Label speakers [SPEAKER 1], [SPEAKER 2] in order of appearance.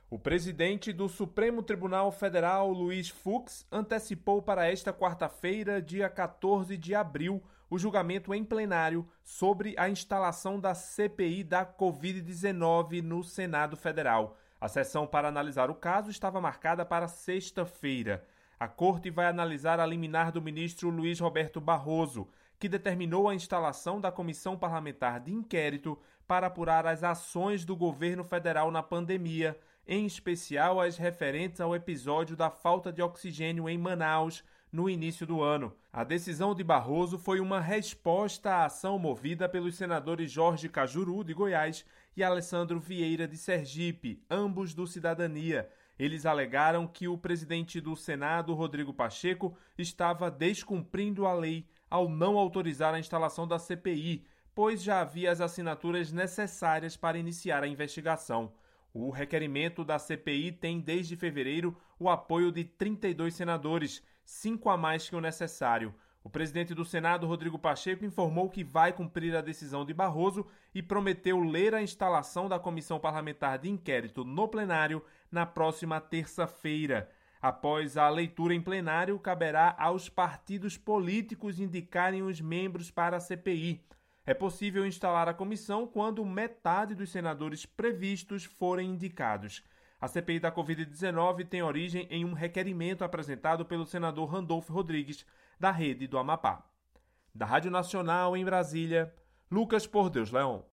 [SPEAKER 1] O presidente do Supremo Tribunal Federal, Luiz Fux, antecipou para esta quarta-feira, dia 14 de abril, o julgamento em plenário sobre a instalação da CPI da Covid-19 no Senado Federal. A sessão para analisar o caso estava marcada para sexta-feira. A Corte vai analisar a liminar do ministro Luiz Roberto Barroso, que determinou a instalação da Comissão Parlamentar de Inquérito para apurar as ações do governo federal na pandemia, em especial as referentes ao episódio da falta de oxigênio em Manaus no início do ano. A decisão de Barroso foi uma resposta à ação movida pelos senadores Jorge Cajuru, de Goiás, e Alessandro Vieira, de Sergipe, ambos do Cidadania. Eles alegaram que o presidente do Senado, Rodrigo Pacheco, estava descumprindo a lei ao não autorizar a instalação da CPI, pois já havia as assinaturas necessárias para iniciar a investigação. O requerimento da CPI tem desde fevereiro o apoio de 32 senadores, 5 a mais que o necessário. O presidente do Senado, Rodrigo Pacheco, informou que vai cumprir a decisão de Barroso e prometeu ler a instalação da Comissão Parlamentar de Inquérito no plenário na próxima terça-feira. Após a leitura em plenário, caberá aos partidos políticos indicarem os membros para a CPI. É possível instalar a comissão quando metade dos senadores previstos forem indicados. A CPI da Covid-19 tem origem em um requerimento apresentado pelo senador Randolfo Rodrigues, da Rede do Amapá. Da Rádio Nacional em Brasília, Lucas Por Deus Leão.